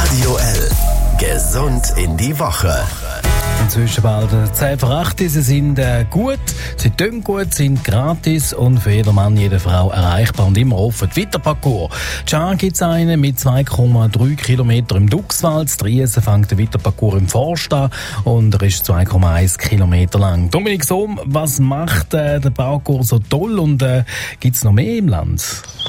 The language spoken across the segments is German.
Radio L. Gesund in die Woche. Inzwischen bald 10 vor 8. Sie sind gut, sie tun gut, sind gratis und für jeden Mann, jede Frau erreichbar und immer offen. Die Weiterparcours. Can gibt's einen mit 2,3 Kilometer im Duxwald. Triesen fängt der Weiterparcours im Forst an und er ist 2,1 Kilometer lang. Dominik Sohm, was macht der Parcours so toll und gibt's noch mehr im Land?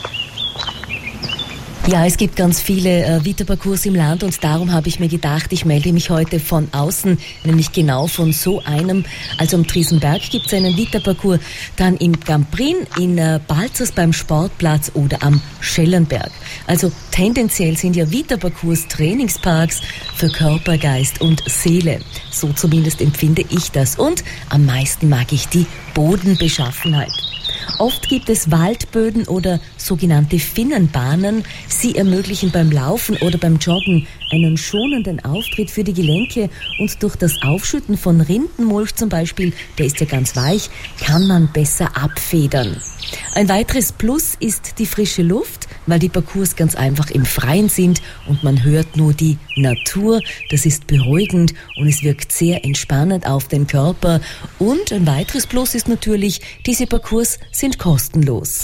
Ja, es gibt ganz viele Weiterparcours im Land und darum habe ich mir gedacht, ich melde mich heute von außen, nämlich genau von so einem. Also am Triesenberg gibt es einen Weiterparcours, dann im Gamprin, in Balzers beim Sportplatz oder am Schellenberg. Also tendenziell sind ja Weiterparcours Trainingsparks für Körper, Geist und Seele. So zumindest empfinde ich das und am meisten mag ich die Bodenbeschaffenheit. Oft gibt es Waldböden oder sogenannte Finnenbahnen. Sie ermöglichen beim Laufen oder beim Joggen einen schonenden Auftritt für die Gelenke und durch das Aufschütten von Rindenmulch zum Beispiel, der ist ja ganz weich, kann man besser abfedern. Ein weiteres Plus ist die frische Luft, weil die Parcours ganz einfach im Freien sind und man hört nur die Natur. Das ist beruhigend und es wirkt sehr entspannend auf den Körper. Und ein weiteres Plus ist natürlich, diese Parcours sind kostenlos.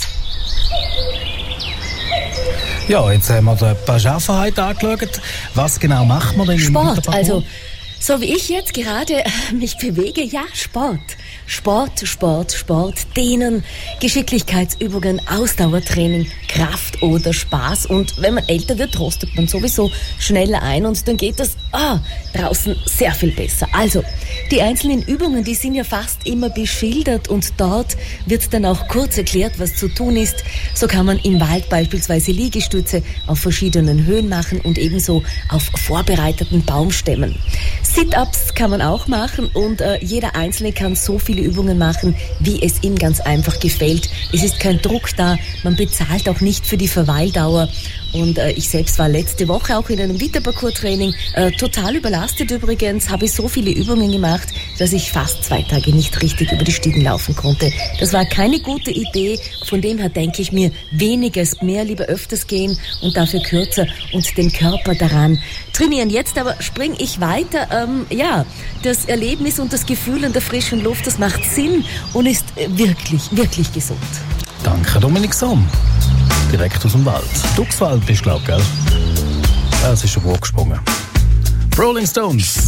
Ja, jetzt haben wir die Beschaffenheit angeschaut. Was genau macht man denn im Sport, also so wie ich jetzt gerade mich bewege, ja, Sport. Sport, Dehnen, Geschicklichkeitsübungen, Ausdauertraining, Kraft oder Spaß. Und wenn man älter wird, rostet man sowieso schneller ein und dann geht das draußen sehr viel besser. Also, die einzelnen Übungen, die sind ja fast immer beschildert und dort wird dann auch kurz erklärt, was zu tun ist. So kann man im Wald beispielsweise Liegestütze auf verschiedenen Höhen machen und ebenso auf vorbereiteten Baumstämmen. Sit-Ups kann man auch machen und jeder Einzelne kann so viele Übungen machen, wie es ihm ganz einfach gefällt. Es ist kein Druck da, man bezahlt auch nicht für die Verweildauer. Und ich selbst war letzte Woche auch in einem Weiterparcours-Training, total überlastet übrigens, habe so viele Übungen gemacht, dass ich fast 2 Tage nicht richtig über die Stiegen laufen konnte. Das war keine gute Idee, von dem her denke ich mir, weniger ist mehr, lieber öfters gehen und dafür kürzer und den Körper daran trainieren. Jetzt aber springe ich weiter, das Erlebnis und das Gefühl in der frischen Luft, das macht Sinn und ist wirklich, wirklich gesund. Danke, Dominik Sohm. Direkt aus dem Wald. Duxwald bist du, glaub ich, gell? Es ist schon hochgesprungen. Rolling Stones.